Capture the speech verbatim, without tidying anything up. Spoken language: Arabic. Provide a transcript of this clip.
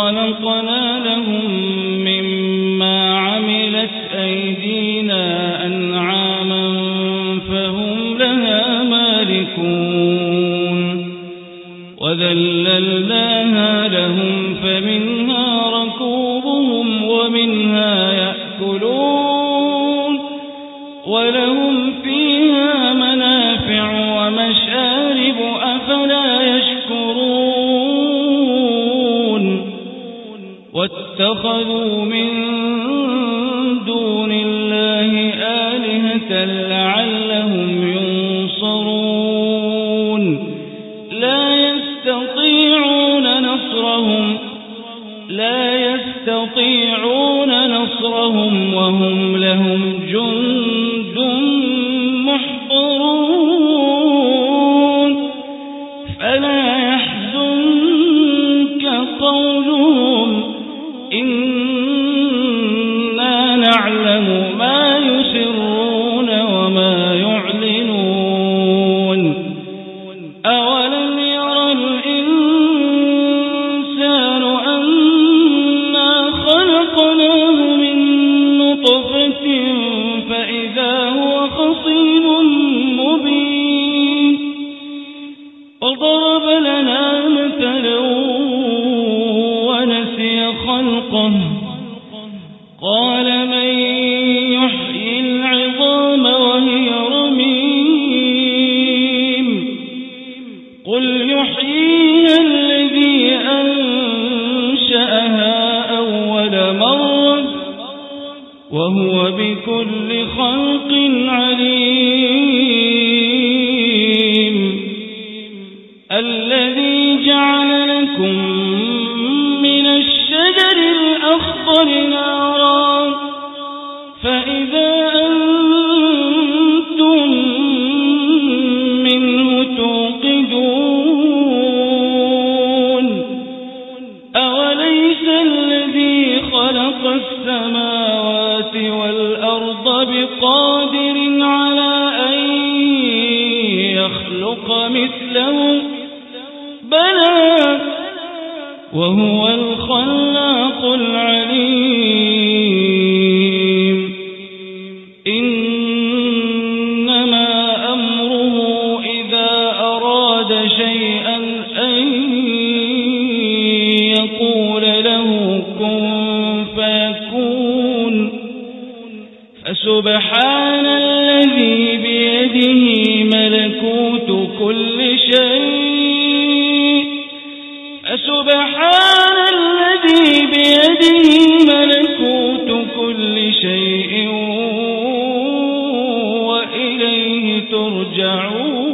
خلقنا لهم مما عملت أيدينا أنعاما فهم لها مالكون وذللناها لهم فمنها ركوبهم ومنها يأكلون ولهم فيها منافع ومشارب أفلا يشكرون واتخذوا من دون الله آلهة لعلهم ينصرون لا يستطيعون نصرهم لا يستطيعون نصرهم وهم لهم جند محضرون فلا يحزنك قولهم إنا نعلم ما يسرون وما يعلنون أولم ير الإنسان أنا خلقناه من نطفة فإذا هو خصيم مبين وضرب لنا مثلا ونسي خلقه قال من يحيي العظام وهي رميم قل يحييها الذي أنشأها أول مرة وهو بكل خلق عليم الذي جعل لكم من الشجر الأخضر نارا فإذا أنتم منه توقدون أوليس الذي خلق السماوات والأرض بقادر على أن يخلق مثلهم بلى وهو الخلاق العليم إنما أمره إذا أراد شيئا أن يقول له كن فيكون فسبحان الذي بيده ملكوت كل شيء فسبحان الذي بيده ملكوت كل شيء وإليه ترجعون